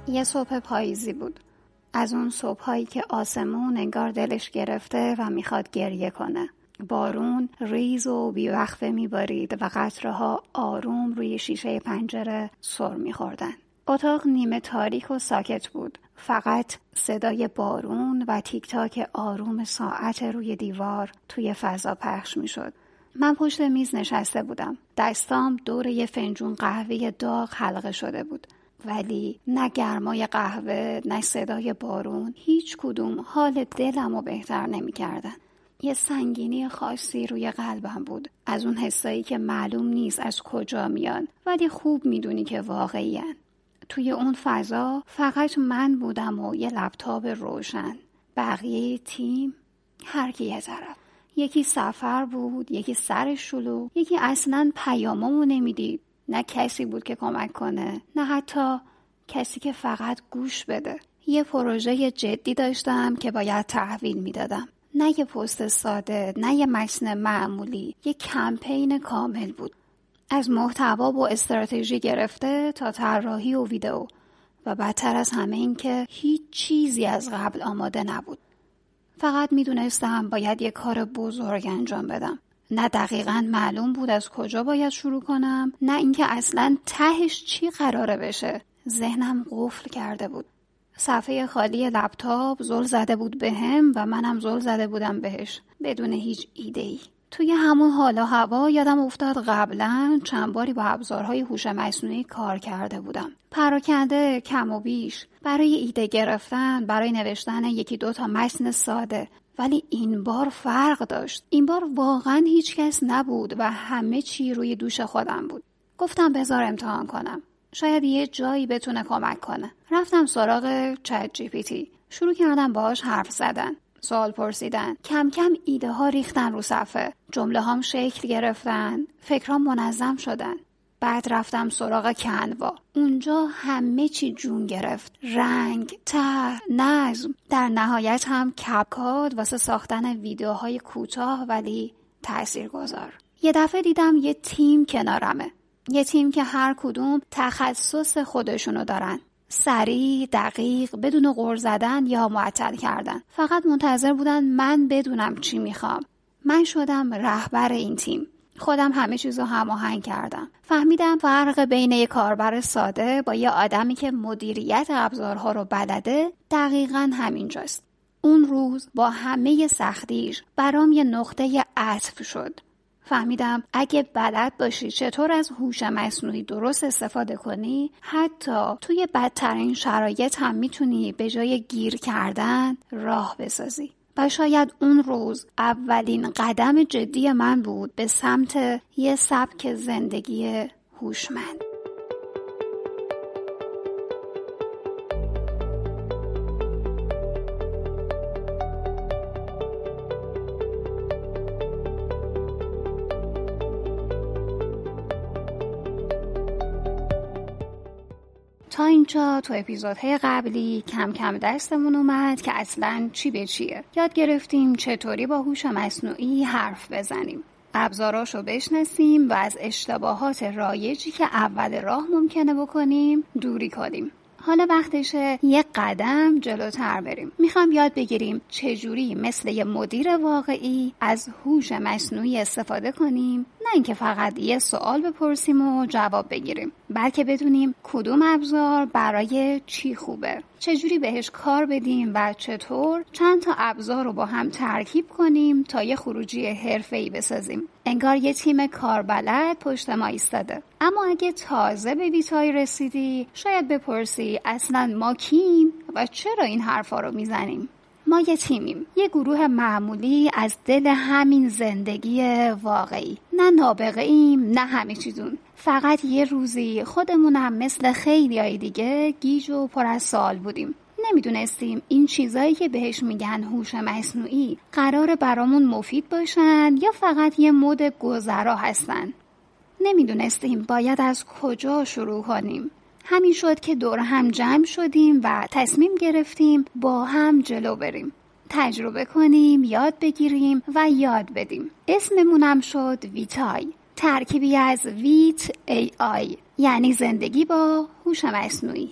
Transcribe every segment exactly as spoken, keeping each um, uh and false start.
یه صبح پاییزی بود. از اون صبحایی که آسمون انگار دلش گرفته و میخواد گریه کنه. بارون ریز و بیوقفه میبارید و قطره‌ها آروم روی شیشه پنجره سر میخوردن. اتاق نیمه تاریک و ساکت بود. فقط صدای بارون و تیک تاک آروم ساعت روی دیوار توی فضا پخش میشد. من پشت میز نشسته بودم. دستام دور یه فنجون قهوه داغ حلقه شده بود. ولی نه گرمای قهوه نه صدای بارون هیچ کدوم حال دلمو بهتر نمی کردن. یه سنگینی خاصی روی قلبم بود. از اون حسایی که معلوم نیست از کجا میان ولی خوب میدونی که واقعی‌ان. توی اون فضا فقط من بودم و یه لپتاپ روشن. بقیه تیم هر کی یه طرف. یکی سفر بود، یکی سر شلوغ، یکی اصلاً پیاممو نمیدید. نه کسی بود که کمک کنه، نه حتی کسی که فقط گوش بده. یه پروژه جدی داشتم که باید تحویل میدادم. نه یه پست ساده، نه یه متن معمولی، یه کمپین کامل بود. از محتوا و استراتژی گرفته تا طراحی و ویدئو و بدتر از همه این که هیچ چیزی از قبل آماده نبود. فقط میدونستم باید یه کار بزرگ انجام بدم. نه دقیقاً معلوم بود از کجا باید شروع کنم، نه اینکه اصلاً تهش چی قراره بشه. ذهنم قفل کرده بود. صفحه خالی لپتاپ زل زده بود بهم و منم زل زده بودم بهش بدون هیچ ایده‌ای. توی همون حال و هوا یادم افتاد قبلا چند باری با ابزارهای هوش مصنوعی کار کرده بودم. پراکنده کم و بیش برای ایده گرفتن، برای نوشتن یکی دو تا متن ساده. ولی این بار فرق داشت. این بار واقعا هیچ کس نبود و همه چی روی دوش خودم بود. گفتم بذار امتحان کنم. شاید یه جایی بتونه کمک کنه. رفتم سراغ چت جی پی تی. شروع کردم باهاش حرف زدن. سوال پرسیدن. کم کم ایده ها ریختن رو صفحه. جمله هام شکل گرفتن. فکرام منظم شدن. بعد رفتم سراغ کنوا. اونجا همه چی جون گرفت. رنگ، طرح، نظم. در نهایت هم کپکاد واسه ساختن ویدیوهای کوتاه ولی تاثیرگذار. یه دفعه دیدم یه تیم کنارمه. یه تیم که هر کدوم تخصص خودشونو دارن. سریع، دقیق، بدون غر زدن یا معطل کردن. فقط منتظر بودن من بدونم چی میخوام. من شدم رهبر این تیم. خودم همه چیزو هماهنگ کردم. فهمیدم فرق بین یک کاربر ساده با یه آدمی که مدیریت ابزارها رو بلده دقیقاً همینجاست. اون روز با همه سختیش برام یه نقطه عطف شد. فهمیدم اگه بلد باشی چطور از هوش مصنوعی درست استفاده کنی، حتی توی بدترین شرایط هم میتونی به جای گیر کردن راه بسازی. و شاید اون روز اولین قدم جدی من بود به سمت یه سبک زندگی هوشمند. تا اینجا تو اپیزودهای قبلی کم کم دستمون اومد که اصلاً چی به چیه. یاد گرفتیم چطوری با هوش مصنوعی حرف بزنیم. ابزاراشو بشناسیم و از اشتباهات رایجی که اول راه ممکنه بکنیم دوری کنیم. حالا وقتشه یک قدم جلوتر بریم. میخوام یاد بگیریم چجوری مثل یه مدیر واقعی از هوش مصنوعی استفاده کنیم، نه اینکه فقط یه سوال بپرسیم و جواب بگیریم، بلکه بدونیم کدوم ابزار برای چی خوبه، چجوری بهش کار بدیم و چطور چند تا ابزار رو با هم ترکیب کنیم تا یه خروجی حرفه‌ای بسازیم. انگار یه تیم کاربلد پشت ما ایستاده. اما اگه تازه به ویتای رسیدی، شاید بپرسی اصلاً ما کیم و چرا این حرفا رو میزنیم؟ ما یه تیمیم، یه گروه معمولی از دل همین زندگی واقعی. نه نابغه ایم، نه همه چیزون. فقط یه روزی خودمونم مثل خیلیای دیگه گیج و پر از سوال بودیم. نمیدونستیم این چیزایی که بهش میگن هوش مصنوعی قراره برامون مفید باشن یا فقط یه مد گذرا هستن. نمیدونستیم باید از کجا شروع کنیم. همین شد که دور هم جمع شدیم و تصمیم گرفتیم با هم جلو بریم. تجربه کنیم، یاد بگیریم و یاد بدیم. اسممونم شد ویتای. ترکیبی از ویت ای آی، یعنی زندگی با هوش مصنوعی.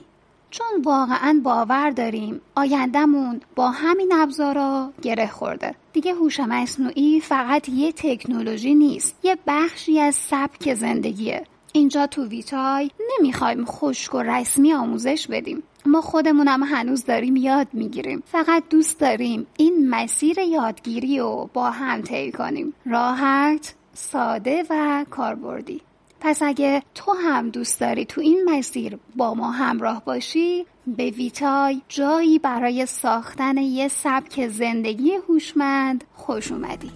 چون واقعا باور داریم آیندهمون با همین ابزارا گره خورده. دیگه هوش مصنوعی فقط یه تکنولوژی نیست، یه بخشی از سبک زندگیه. اینجا تو ویتای نمیخوایم خشک و رسمی آموزش بدیم. ما خودمونم هنوز داریم یاد میگیریم. فقط دوست داریم این مسیر یادگیری رو با هم طی کنیم. راحت، ساده و کاربردی. پس اگه تو هم دوست داری تو این مسیر با ما همراه باشی، به ویتای جایی برای ساختن یه سبک زندگی هوشمند خوش اومدی.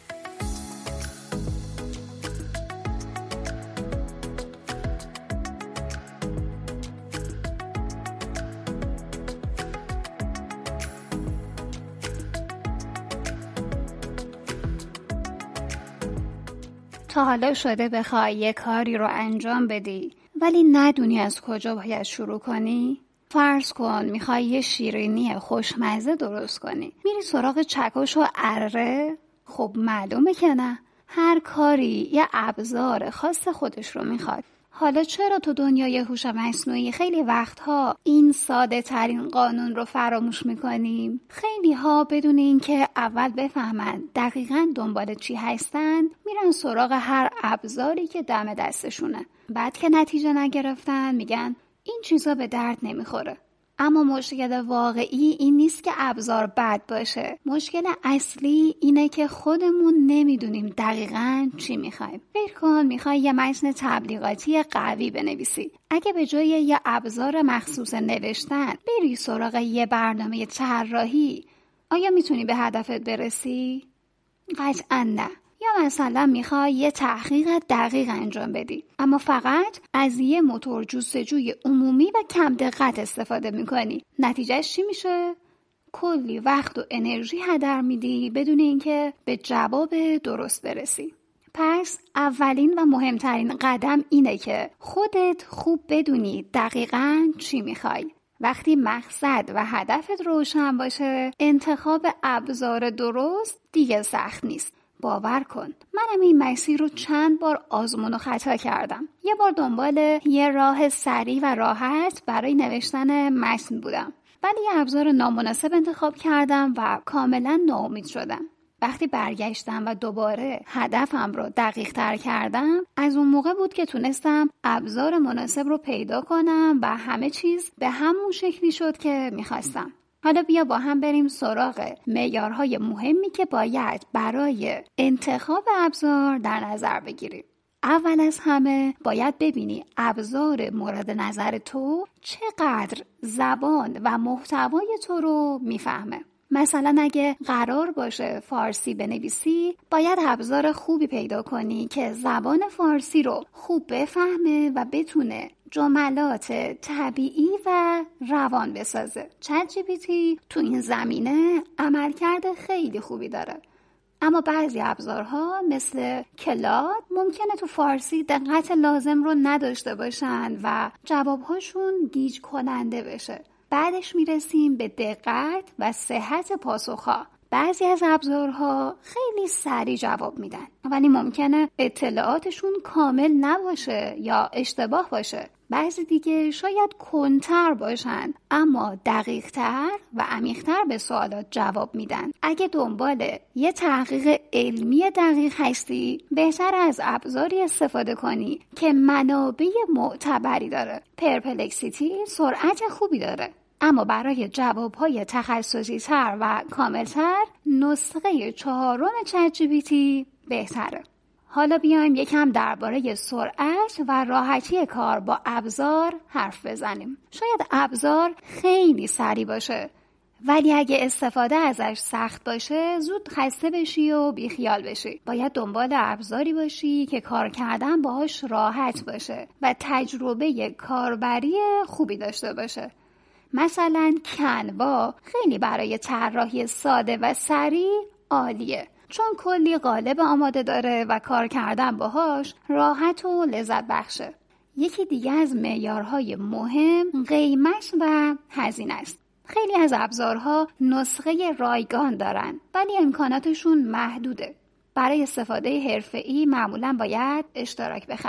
تا حالا شده بخوای یه کاری رو انجام بدی ولی ندونی از کجا باید شروع کنی؟ فرض کن میخوای یه شیرینی خوشمزه درست کنی. میری سراغ چکش و اره؟ خب معلومه که نه. هر کاری یه ابزار خاص خودش رو میخواد. حالا چرا تو دنیای هوش مصنوعی خیلی وقتها این ساده ترین قانون رو فراموش میکنیم؟ خیلی ها بدون این که اول بفهمن دقیقاً دنبال چی هستن میرن سراغ هر ابزاری که دم دستشونه. بعد که نتیجه نگرفتن میگن این چیزا به درد نمیخوره. اما مشکل واقعی این نیست که ابزار بد باشه. مشکل اصلی اینه که خودمون نمیدونیم دقیقاً چی میخوایم. فکر کن میخوای یه متن تبلیغاتی قوی بنویسی. اگه به جای یه ابزار مخصوص نوشتن بری سراغ یه برنامه طراحی، آیا میتونی به هدفت برسی؟ قطعاً نه. یا مثلا میخوای یه تحقیق دقیق انجام بدی اما فقط از یه موتور جستجوی عمومی و کم دقت استفاده میکنی. نتیجهش چی میشه؟ کلی وقت و انرژی هدر میدی بدون اینکه به جواب درست برسی. پس اولین و مهمترین قدم اینه که خودت خوب بدونی دقیقاً چی میخوای. وقتی مقصد و هدفت روشن باشه، انتخاب ابزار درست دیگه سخت نیست. باور کن منم این مسیر رو چند بار آزمون و خطا کردم. یه بار دنبال یه راه سریع و راحت برای نوشتن متن بودم ولی یه ابزار نامناسب انتخاب کردم و کاملا ناامید شدم. وقتی برگشتم و دوباره هدفم رو دقیق تر کردم، از اون موقع بود که تونستم ابزار مناسب رو پیدا کنم و همه چیز به همون شکلی شد که میخواستم. حالا بیا با هم بریم سراغ معیارهای مهمی که باید برای انتخاب ابزار در نظر بگیریم. اول از همه باید ببینی ابزار مورد نظر تو چقدر زبان و محتوای تو رو میفهمه. مثلا اگه قرار باشه فارسی بنویسی، باید ابزار خوبی پیدا کنی که زبان فارسی رو خوب بفهمه و بتونه جملات طبیعی و روان بسازه. چت جی پی تی تو این زمینه عملکرد خیلی خوبی داره. اما بعضی ابزارها مثل کلاد ممکنه تو فارسی دقت لازم رو نداشته باشن و جوابهاشون گیج کننده بشه. بعدش میرسیم به دقت و صحت پاسخها. بعضی از ابزارها خیلی سریع جواب میدن ولی ممکنه اطلاعاتشون کامل نباشه یا اشتباه باشه. بعضی دیگه شاید کندتر باشن اما دقیق‌تر و عمیق‌تر به سوالات جواب میدن. اگه دنبال یه تحقیق علمی دقیق هستی، بهتر از ابزاری استفاده کنی که منابع معتبری داره. پرپلکسیتی سرعت خوبی داره اما برای جوابهای تخصصی تر و کاملتر نسخه چهارم چت جی پی تی بهتره. حالا بیایم یکم درباره سرعت و راحتی کار با ابزار حرف بزنیم. شاید ابزار خیلی سریع باشه ولی اگه استفاده ازش سخت باشه زود خسته بشی و بیخیال بشی. باید دنبال ابزاری باشی که کار کردن باهاش راحت باشه و تجربه کاربری خوبی داشته باشه. مثلا کنوا خیلی برای طراحی ساده و سریع عالیه چون کلی قالب آماده داره و کار کردن باهاش راحت و لذت بخشه. یکی دیگه از معیارهای مهم قیمت و هزینه است. خیلی از ابزارها نسخه رایگان دارن ولی امکاناتشون محدوده. برای استفاده حرفه‌ای معمولاً باید اشتراک بخری.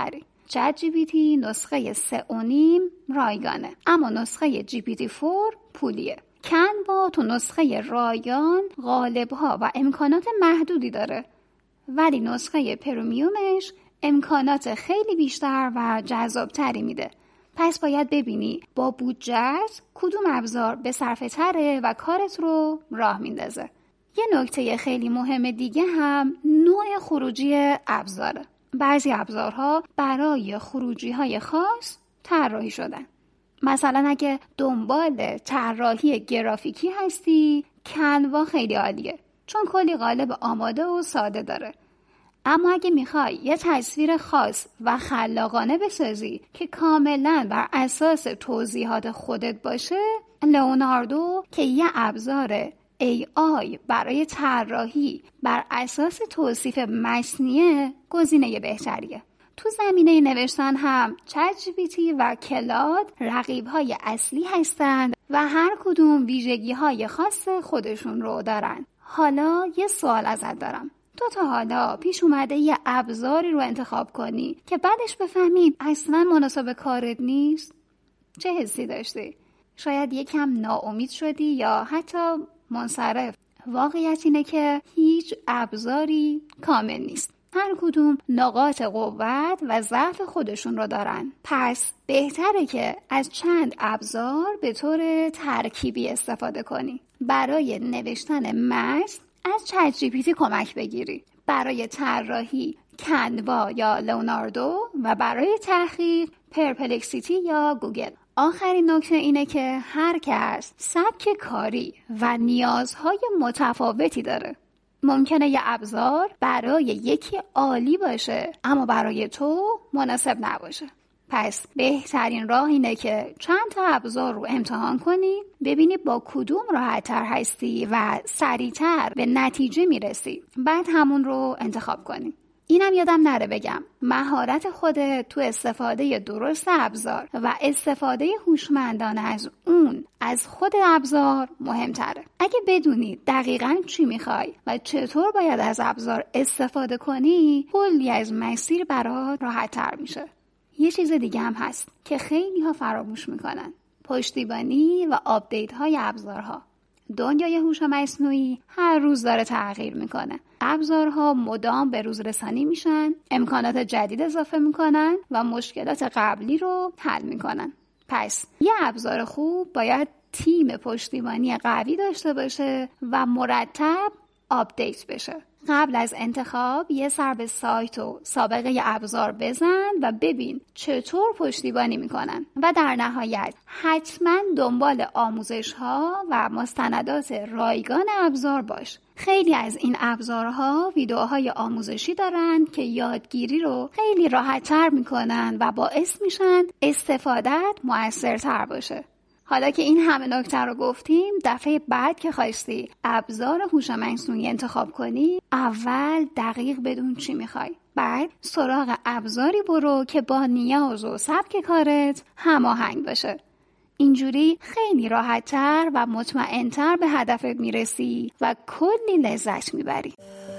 چت جی پی تی نسخه سه و نیم رایگانه، اما نسخه جی پی تی چهار پولیه. کنوا تو نسخه رایگان قالب‌ها و امکانات محدودی داره، ولی نسخه پرمیومش امکانات خیلی بیشتر و جذابتری میده. پس باید ببینی با بودجت کدوم ابزار به صرفه تره و کارت رو راه میندازه. یه نکته خیلی مهم دیگه هم نوع خروجی ابزاره. بعضی ابزارها برای خروجی های خاص طراحی شدن. مثلا اگه دنبال طراحی گرافیکی هستی، کنوا خیلی عالیه چون کلی قالب آماده و ساده داره. اما اگه میخوای یه تصویر خاص و خلاقانه بسازی که کاملا بر اساس توضیحات خودت باشه، لئوناردو که یه ابزار ای آی برای طراحی بر اساس توصیف متنیه گزینه بهتریه. تو زمینه نوشتن هم چت جی پی تی و کلاد رقیب‌های اصلی هستند و هر کدوم ویژگی‌های خاص خودشون رو دارن. حالا یه سوال ازت دارم. تو تا حالا پیش اومده یه ابزاری رو انتخاب کنی که بعدش بفهمی اصلا مناسب کارت نیست؟ چه حسی داشتی؟ شاید یکم ناامید شدی یا حتی منصرف. واقعیت اینه که هیچ ابزاری کامل نیست. هر کدوم نقاط قوت و ضعف خودشون رو دارن. پس بهتره که از چند ابزار به طور ترکیبی استفاده کنی. برای نوشتن متن از چت جی پی تی کمک بگیری، برای طراحی کنوا یا لئوناردو و برای تحقیق پرپلکسیتی یا گوگل. آخرین نکته اینه که هر کس سبک کاری و نیازهای متفاوتی داره. ممکنه یه ابزار برای یکی عالی باشه اما برای تو مناسب نباشه. پس بهترین راه اینه که چند تا ابزار رو امتحان کنی، ببینی با کدوم راحت‌تر هستی و سریع‌تر به نتیجه میرسی، بعد همون رو انتخاب کنی. اینم یادم نره بگم، مهارت خودت تو استفاده درست ابزار و استفاده هوشمندانه از اون از خود ابزار مهمتره. اگه بدونی دقیقاً چی میخوای و چطور باید از ابزار استفاده کنی، کلی از مسیر برات راحت‌تر میشه. یه چیز دیگه هم هست که خیلی ها فراموش میکنن: پشتیبانی و آپدیت های ابزارها. دنیای هوش مصنوعی هر روز داره تغییر میکنه. ابزارها مدام به روز رسانی میشن، امکانات جدید اضافه میکنن و مشکلات قبلی رو حل میکنن. پس یه ابزار خوب باید تیم پشتیبانی قوی داشته باشه و مرتب آپدیت بشه. قبل از انتخاب یه سر به سایت و سابقه ابزار بزن و ببین چطور پشتیبانی میکنن و در نهایت حتما دنبال آموزش ها و مستندات رایگان ابزار باش. خیلی از این ابزارها ویدیوهای آموزشی دارن که یادگیری رو خیلی راحت‌تر میکنن و باعث میشن استفادهت مؤثرتر باشه. حالا که این همه نکته رو گفتیم، دفعه بعد که خواستی ابزار هوش مصنوعی انتخاب کنی، اول دقیق بدون چی میخوای. بعد سراغ ابزاری برو که با نیاز و سبک کارت هماهنگ باشه. اینجوری خیلی راحت‌تر و مطمئن‌تر به هدفت میرسی و کلی لذت میبری.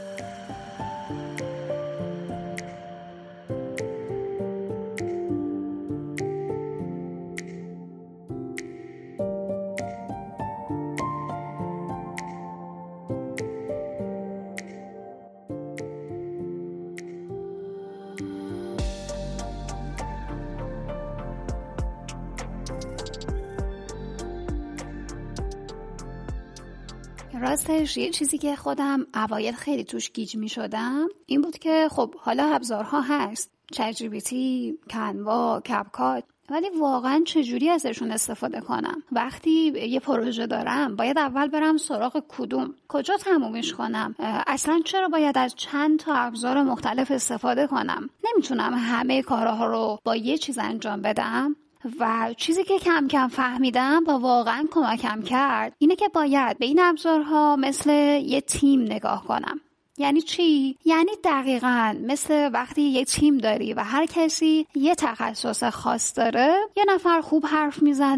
راستش یه چیزی که خودم اوایل خیلی توش گیج می شدم این بود که خب حالا ابزارها هست، چت جی پی تی، کنوا، کپکات، ولی واقعا چجوری ازشون استفاده کنم؟ وقتی یه پروژه دارم باید اول برم سراغ کدوم، کجا تمومش کنم، اصلا چرا باید از چند تا ابزار مختلف استفاده کنم؟ نمیتونم همه کارها رو با یه چیز انجام بدم. و چیزی که کم کم فهمیدم و واقعا کمکم کرد اینه که باید به این ابزارها مثل یه تیم نگاه کنم. یعنی چی؟ یعنی دقیقاً مثل وقتی یه تیم داری و هر کسی یه تخصص خاص داره. یه نفر خوب حرف میزنه،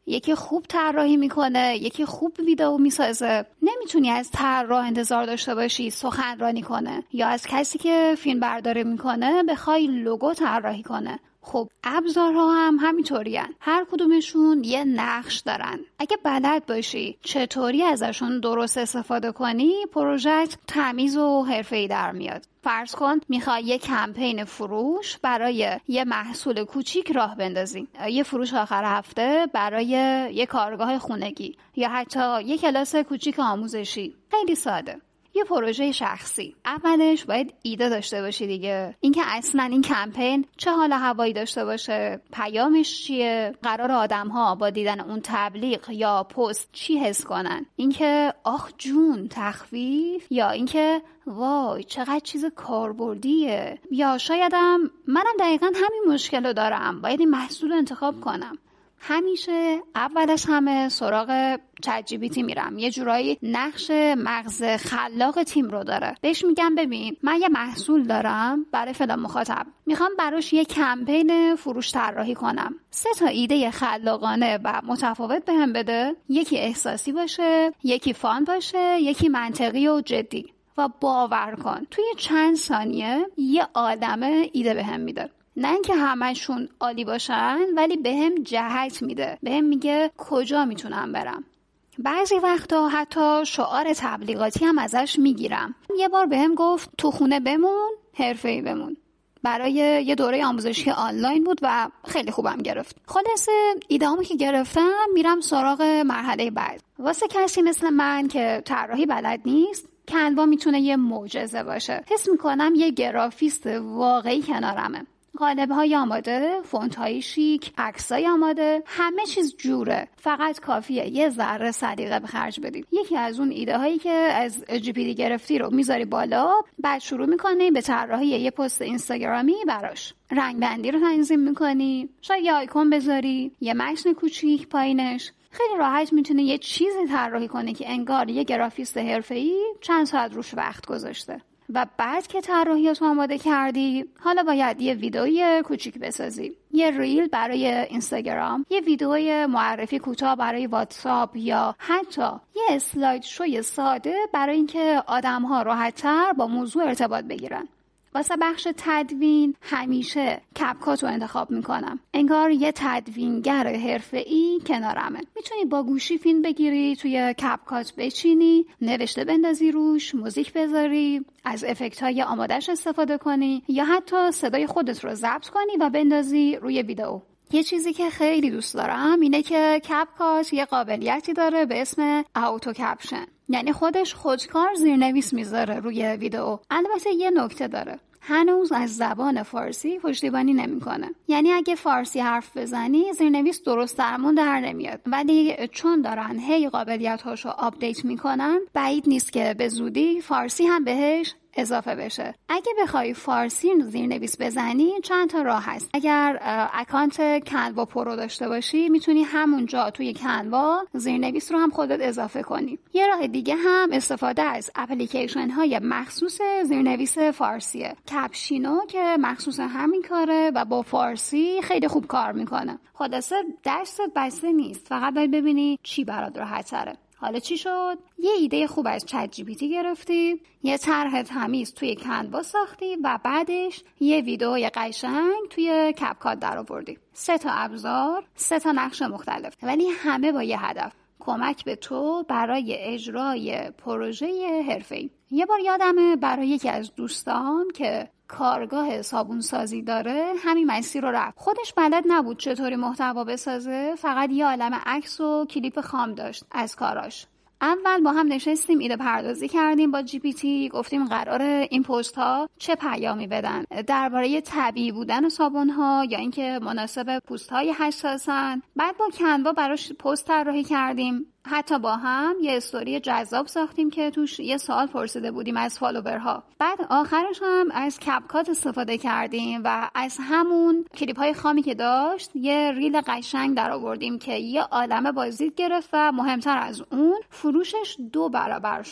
یکی خوب طراحی میکنه، یکی خوب ویدئو میسازه. نمیتونی از طراح انتظار داشته باشی سخنرانی کنه یا از کسی که فیلم برداری میکنه بخوای لوگو طراحی کنه. خب ابزارها هم همینطورین، هر کدومشون یه نقش دارن. اگه بلد باشی چطوری ازشون درست استفاده کنی، پروژت تمیز و حرفه‌ای در میاد. فرض کن میخوای یه کمپین فروش برای یه محصول کوچیک راه بندازی، یه فروش آخر هفته برای یه کارگاه خونگی یا حتی یه کلاس کوچیک آموزشی. خیلی ساده، یه پروژه شخصی. اولش باید ایده داشته باشی دیگه، اینکه اصلا این کمپین چه حال هوایی داشته باشه، پیامش چیه، قرار آدم‌ها با دیدن اون تبلیغ یا پست چی حس کنن، اینکه آخ جون تخفیف، یا اینکه وای چقدر چیز کاربردیه، یا شایدم منم دقیقاً همین مشکل رو دارم، باید این محصول رو انتخاب کنم. همیشه اول از همه سراغ چت جی پی تی میرم. یه جورایی نقش مغز خلاق تیم رو داره. بهش میگم ببین من یه محصول دارم برای فلان مخاطب، میخوام براش یه کمپین فروش طراحی کنم. سه تا ایده خلاقانه و متفاوت بهم بده، یکی احساسی باشه، یکی فان باشه، یکی منطقی و جدی. و باور کن توی چند ثانیه یه عالمه ایده بهم میده. نه اینکه همشون عالی باشن، ولی بهم جهت میده، بهم میگه کجا میتونم برم. بعضی وقتا حتی شعار تبلیغاتی هم ازش میگیرم. یه بار بهم گفت تو خونه بمون، حرفه‌ای بمون. برای یه دوره آموزشی آنلاین بود و خیلی خوبم گرفت. خلاصه ایده‌هامو که گرفتم میرم سراغ مرحله بعد. واسه کسی مثل من که طراحی بلد نیست، کنوا میتونه یه معجزه باشه. حس میکنم یه گرافیست واقعی کنارمه. قالب‌های آماده، فونت‌های شیک، عکسای آماده، همه چیز جوره. فقط کافیه یه ذره سلیقه به خرج بدی. یکی از اون ایده هایی که از جی پی تی گرفتی رو میذاری بالا، بعد شروع میکنی به طراحی یه پست اینستاگرامی براش. رنگ بندی رو تنظیم میکنی، شاید یه آیکون بذاری، یه متن کوچیک پایینش. خیلی راحت میتونی یه چیزی طراحی کنی که انگار یه گرافیست حرفه‌ای چند ساعت روش وقت گذاشته. و بعد که طراحیاتو آماده کردی، حالا باید یه ویدئوی کوچیک بسازی، یه ریل برای اینستاگرام، یه ویدئوی معرفی کوتاه برای واتساپ، یا حتی یه اسلاید شوی ساده برای اینکه آدم‌ها راحت‌تر با موضوع ارتباط بگیرن. واسه بخش تدوین همیشه کپکات رو انتخاب میکنم. انگار یه تدوینگر حرفه‌ای کنارمه. میتونی با گوشی فیلم بگیری، توی کپکات بچینی، نوشته بندازی روش، موزیک بذاری، از افکت‌های آماده‌اش استفاده کنی، یا حتی صدای خودت رو ضبط کنی و بندازی روی ویدئو. یه چیزی که خیلی دوست دارم اینه که کپکات یه قابلیتی داره به اسم اوتو کپشن، یعنی خودش خودکار زیرنویس میذاره روی ویدئو. البته یه نکته داره، هنوز از زبان فارسی پشتیبانی نمیکنه. یعنی اگه فارسی حرف بزنی زیرنویس درست درمون در نمیاد، ولی چون دارن هی قابلیت‌هاشو آپدیت میکنن، بعید نیست که به زودی فارسی هم بهش اضافه بشه. اگه بخوای فارسی زیرنویس بزنی چند تا راه هست. اگر اکانت کنوا پرو داشته باشی میتونی همونجا توی کنوا زیرنویس رو هم خودت اضافه کنی. یه راه دیگه هم استفاده از اپلیکیشن های مخصوص زیرنویس فارسیه. کپشینو که مخصوص همین کاره و با فارسی خیلی خوب کار میکنه. خلاصه دستت بسته نیست، فقط باید ببینی چی برات راحت تره. حالا چی شد؟ یه ایده خوب از چت جی پی تی گرفتی، یه طرح تمیز توی کنوا ساختی و بعدش یه ویدئوی قشنگ توی کپکات درآوردی. سه تا ابزار، سه تا نقش مختلف، ولی همه با یه هدف: کمک به تو برای اجرای پروژه حرفه‌ای. یه بار یادمه برای یکی از دوستان که کارگاه صابون سازی داره همین مسیر رو رفت. خودش بلد نبود چطوری محتوا بسازه، فقط یه عالمه عکس و کلیپ خام داشت از کاراش. اول با هم نشستیم ایده پردازی کردیم با جی پی تی، گفتیم قراره این پست ها چه پیامی بدن، درباره طبیعی بودن صابون ها یا اینکه مناسب پوست های حساسن. بعد با کنوا براش پست طراحی کردیم، حتی با هم یه استوری جذاب ساختیم که توش یه سوال پرسیده بودیم از فالوورها. بعد آخرش هم از کپکات استفاده کردیم و از همون کلیپ های خامی که داشت یه ریل قشنگ در آوردیم که یه عالمه بازدید گرفت و مهمتر از اون فروشش دو برابر شد.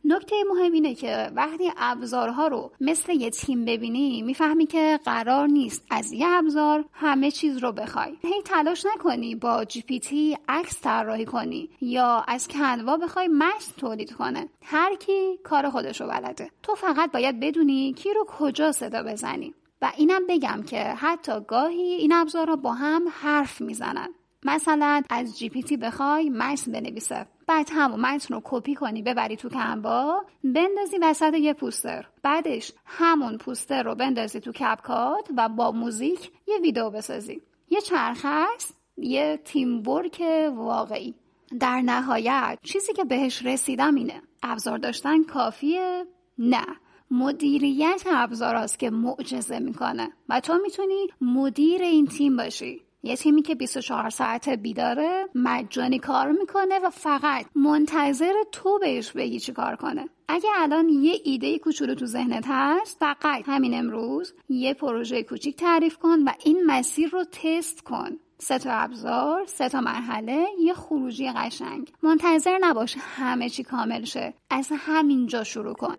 نکته مهم اینه که وقتی ابزارها رو مثل یه تیم ببینی میفهمی که قرار نیست از یه ابزار همه چیز رو بخوای. هی تلاش نکنی با جی پی تی عکس طراحی کنی یا از کنوا بخوای متن تولید کنه. هر کی کار خودش رو بلده. تو فقط باید بدونی کی رو کجا صدا بزنی. و اینم بگم که حتی گاهی این ابزارها با هم حرف میزنن. مثلا از جی پی تی بخوای متن بنویسه، بعد همون متن رو کپی کنی ببری تو کنوا بندازی وسط یه پوستر، بعدش همون پوستر رو بندازی تو کپکات و با موزیک یه ویدیو بسازی. یه چرخه است، یه تیم ورک واقعی. در نهایت چیزی که بهش رسیدم اینه: ابزار داشتن کافیه؟ نه. مدیریت ابزار هست که معجزه میکنه و تو میتونی مدیر این تیم باشی. یه تیمی که بیست و چهار ساعت بیداره، مجانی کار میکنه و فقط منتظر تو بهش بگی چی کار کنه. اگه الان یه ایده کوچولو تو ذهنت هست، فقط همین امروز یه پروژه کوچیک تعریف کن و این مسیر رو تست کن. سه تا ابزار، سه تا مرحله، یه خروجی قشنگ. منتظر نباش همه چی کامل شه. از همینجا شروع کن.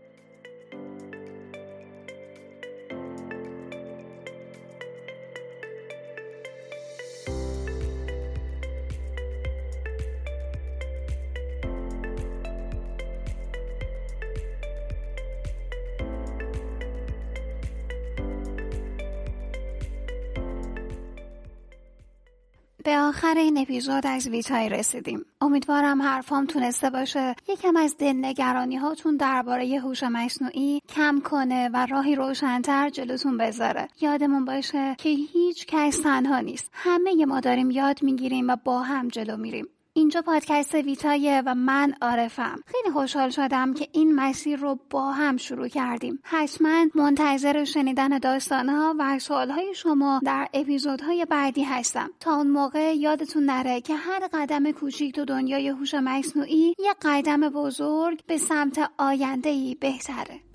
به آخر این اپیزود از ویتای رسیدیم. امیدوارم حرفام تونسته باشه یکم از دلنگرانی هاتون درباره هوش مصنوعی کم کنه و راهی روشن‌تر جلوتون بذاره. یادمون باشه که هیچ کس تنها نیست. همه ما داریم یاد میگیریم و با هم جلو میریم. اینجا پادکست ویتایه و من عارفم. خیلی خوشحال شدم که این مسیر رو با هم شروع کردیم. حتما منتظر شنیدن داستانها و سوالهای شما در اپیزودهای بعدی هستم. تا اون موقع یادتون نره که هر قدم کوچیک تو دنیای هوش مصنوعی یک قدم بزرگ به سمت آینده‌ای بهتره.